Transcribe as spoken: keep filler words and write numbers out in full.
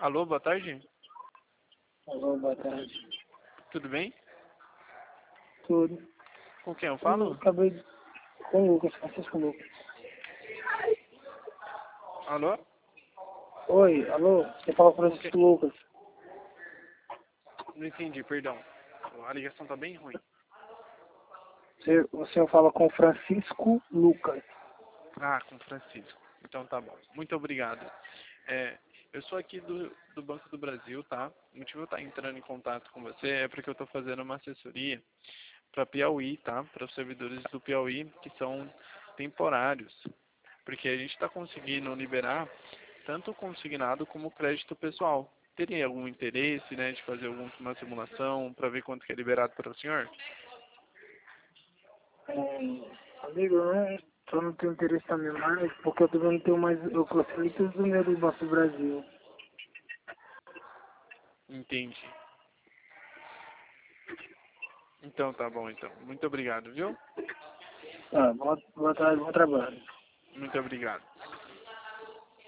Alô, boa tarde. Alô, boa tarde. Tudo bem? Tudo. Com quem eu Eu falo? acabei de... Com o Lucas, Francisco Lucas. Alô? Oi, alô, você fala com o Francisco Lucas. Não entendi, perdão. A ligação tá bem ruim. Você, você fala com o Francisco Lucas. Ah, com o Francisco. Então tá bom. Muito obrigado. É, eu sou aqui do, do Banco do Brasil, tá? O motivo de eu estar entrando em contato com você é porque eu estou fazendo uma assessoria para Piauí, tá? Para os servidores do Piauí que são temporários. Porque a gente está conseguindo liberar tanto o consignado como o crédito pessoal. Teria algum interesse, né, de fazer alguma simulação para ver quanto que é liberado para o senhor? Hum, amigo, eu não, eu não tenho interesse também mais, porque eu também não tenho mais... Eu consegui tudo do meu do Banco do Brasil. Entendi. Então tá bom, então. Muito obrigado, viu? Tá, boa, boa tarde, bom trabalho. Muito obrigado.